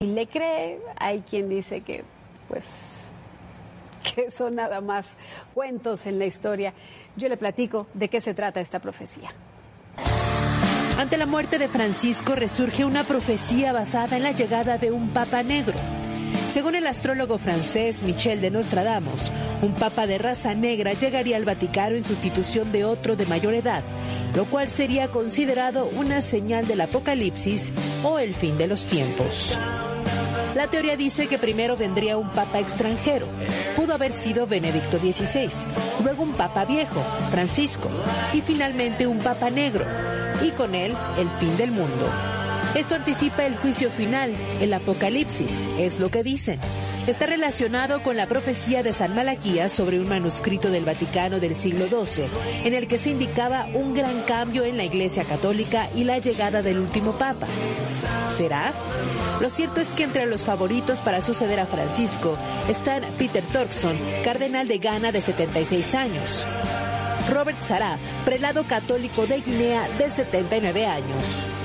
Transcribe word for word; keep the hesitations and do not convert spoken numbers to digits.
le cree, hay quien dice que, pues, que son nada más cuentos en la historia. Yo le platico de qué se trata esta profecía. Ante la muerte de Francisco resurge una profecía basada en la llegada de un papa negro. Según el astrólogo francés Michel de Nostradamus, un papa de raza negra llegaría al Vaticano en sustitución de otro de mayor edad, lo cual sería considerado una señal del apocalipsis o el fin de los tiempos. La teoría dice que primero vendría un papa extranjero, pudo haber sido Benedicto dieciséis, luego un papa viejo, Francisco, y finalmente un papa negro, y con él el fin del mundo. Esto anticipa el juicio final, el apocalipsis, es lo que dicen. Está relacionado con la profecía de San Malaquías sobre un manuscrito del Vaticano del siglo doce, en el que se indicaba un gran cambio en la Iglesia Católica y la llegada del último papa. ¿Será? Lo cierto es que entre los favoritos para suceder a Francisco están Peter Turkson, cardenal de Ghana de setenta y seis años, Robert Sarah, prelado católico de Guinea de setenta y nueve años,